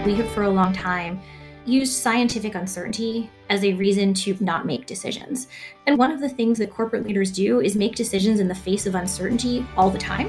We have for a long time used scientific uncertainty as a reason to not make decisions. And one of the things that corporate leaders do is make decisions in the face of uncertainty all the time.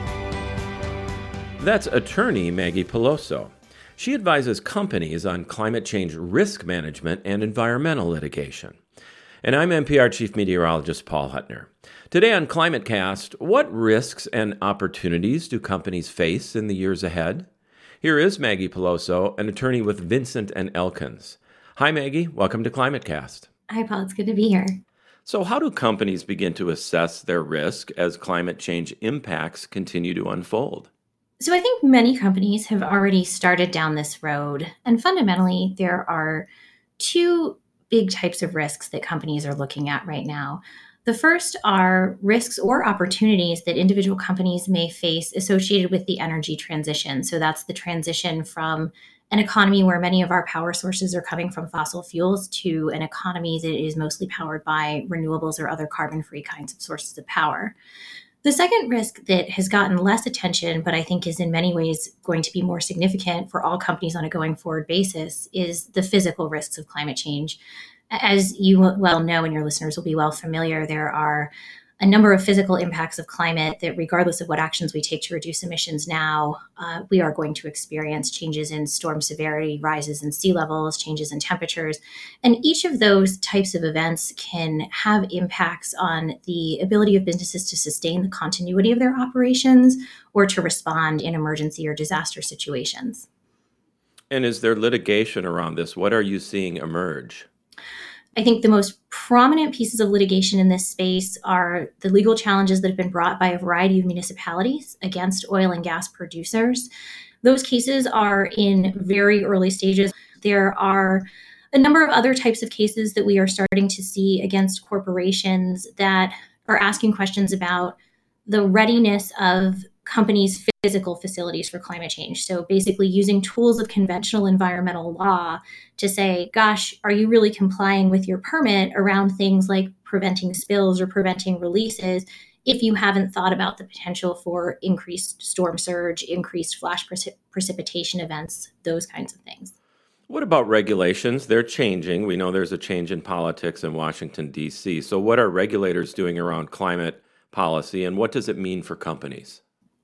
That's attorney Maggie Peloso. She advises companies on climate change risk management and environmental litigation. And I'm NPR Chief Meteorologist Paul Huttner. Today on ClimateCast, what risks and opportunities do companies face in the years ahead? Here is Maggie Peloso, an attorney with Vincent & Elkins. Hi, Maggie. Welcome to ClimateCast. Hi, Paul. It's good to be here. So how do companies begin to assess their risk as climate change impacts continue to unfold? So I think many companies have already started down this road. And fundamentally, there are two big types of risks that companies are looking at right now. The first are risks or opportunities that individual companies may face associated with the energy transition. So that's the transition from an economy where many of our power sources are coming from fossil fuels to an economy that is mostly powered by renewables or other carbon-free kinds of sources of power. The second risk that has gotten less attention, but I think is in many ways going to be more significant for all companies on a going forward basis, is the physical risks of climate change. As you well know, and your listeners will be well familiar, there are a number of physical impacts of climate that, regardless of what actions we take to reduce emissions now, we are going to experience changes in storm severity, rises in sea levels, changes in temperatures. And each of those types of events can have impacts on the ability of businesses to sustain the continuity of their operations or to respond in emergency or disaster situations. And is there litigation around this? What are you seeing emerge? I think the most prominent pieces of litigation in this space are the legal challenges that have been brought by a variety of municipalities against oil and gas producers. Those cases are in very early stages. There are a number of other types of cases that we are starting to see against corporations that are asking questions about the readiness of companies' physical facilities for climate change. So basically using tools of conventional environmental law to say, gosh, are you really complying with your permit around things like preventing spills or preventing releases if you haven't thought about the potential for increased storm surge, increased flash precipitation events, those kinds of things. What about regulations? They're changing. We know there's a change in politics in Washington, D.C. So what are regulators doing around climate policy, and what does it mean for companies?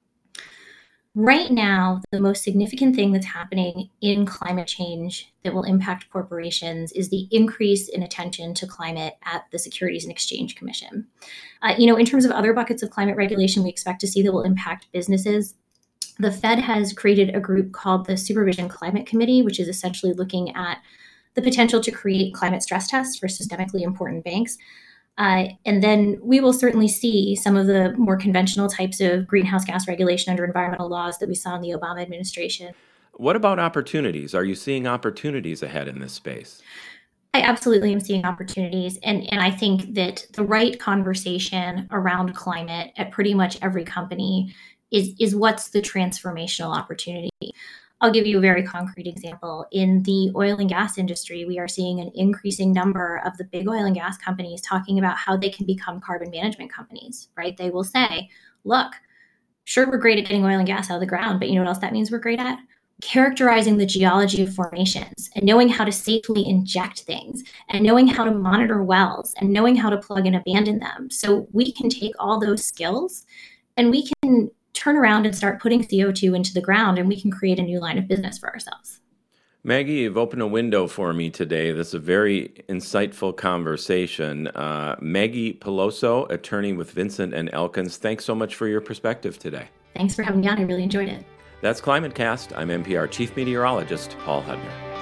Right now, the most significant thing that's happening in climate change that will impact corporations is the increase in attention to climate at the Securities and Exchange Commission. In terms of other buckets of climate regulation we expect to see that will impact businesses, the Fed has created a group called the Supervision Climate Committee, which is essentially looking at the potential to create climate stress tests for systemically important banks. And then we will certainly see some of the more conventional types of greenhouse gas regulation under environmental laws that we saw in the Obama administration. What about opportunities? Are you seeing opportunities ahead in this space? I absolutely am seeing opportunities. And I think that the right conversation around climate at pretty much every company is what's the transformational opportunity. I'll give you a very concrete example. In the oil and gas industry, we are seeing an increasing number of the big oil and gas companies talking about how they can become carbon management companies, right? They will say, look, sure, we're great at getting oil and gas out of the ground, but you know what else that means we're great at? Characterizing the geology of formations and knowing how to safely inject things and knowing how to monitor wells and knowing how to plug and abandon them. So we can take all those skills and we can turn around and start putting CO2 into the ground, and we can create a new line of business for ourselves. Maggie, you've opened a window for me today. This is a very insightful conversation. Maggie Peloso, attorney with Vincent & Elkins, thanks so much for your perspective today. Thanks for having me on. I really enjoyed it. That's ClimateCast. I'm NPR Chief Meteorologist Paul Huttner.